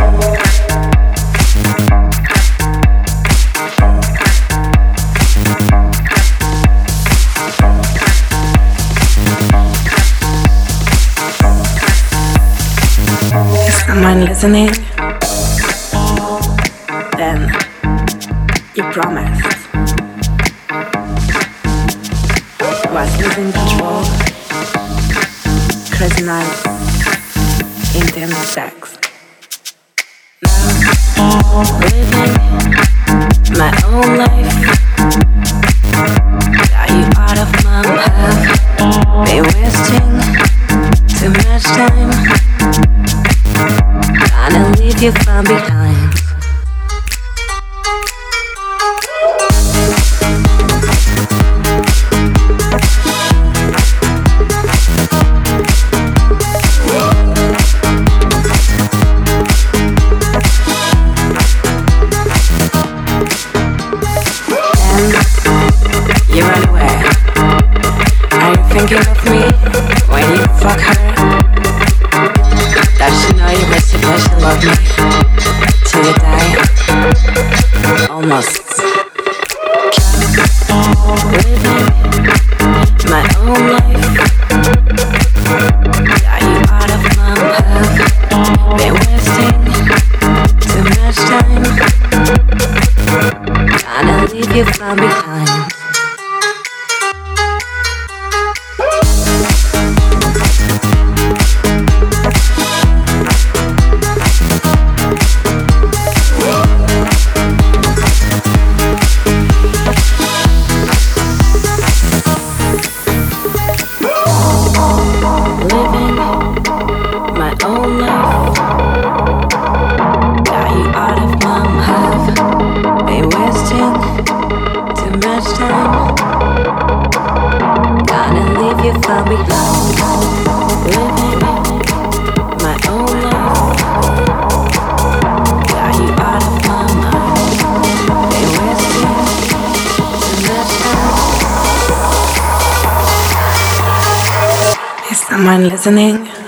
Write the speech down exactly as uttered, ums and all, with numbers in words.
Someone listening? Then you promised. Was losing control. Crazy nights, intense sex. Now living my own life. Got you out of my path. Been wasting too much time. Gonna leave you far behind. Then you run away. Are you thinking of me when you fuck her? Does she know you were supposed to love me till you die? Almost. Living my own life. Got you out of my path. Been wasting too much time. Gonna leave you far behind. Someone listening?